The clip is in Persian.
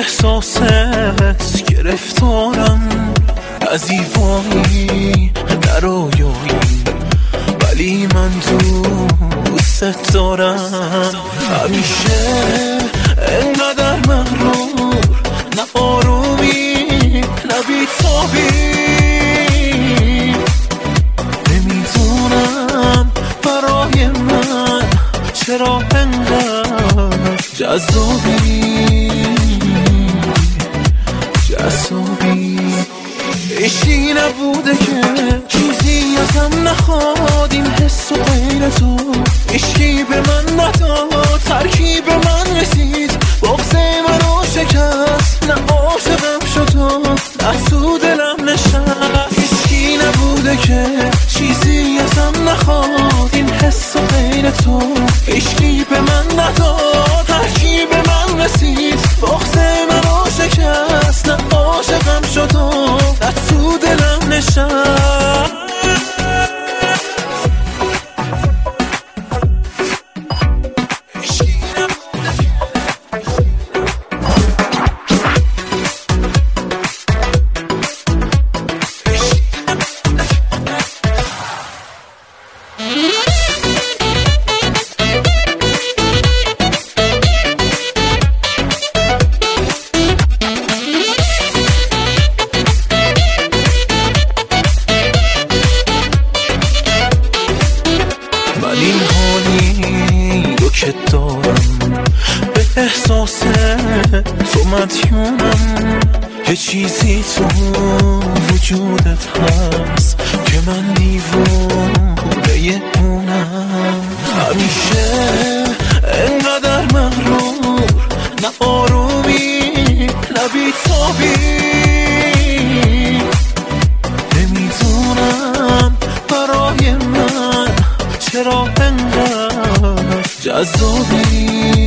احساست گرفتارم، از ایوانی نرویایی ولی من دوست دارم. همیشه انقدر مغرور، نه آرومی نه بی‌تابی، نمیدونم برای من چرا انقدر جذابی. عشقی نبوده که چیزی ازم نخواد، این حس و غیر تو عشقی به من نداد، ترکیب من رسید بغض منو شکست، نه عاشقم شد و نه تو دلم نشست. عشقی نبوده که چیزی ازم نخواد، این حس و غیر تو عشقی به من نداد، ترکیب من رسید بغض منو شکست، نه عاشقم شد و نه تو دلم نشست. این حالی رو که دارم، به احساس تو مدیونم، یه چیزی تو وجودت هست که من دیوونه اونم. همیشه انقدر مغرور، نه آرومی نه بی‌تابی، نمیدونم برای من چرا انقدر جذابی.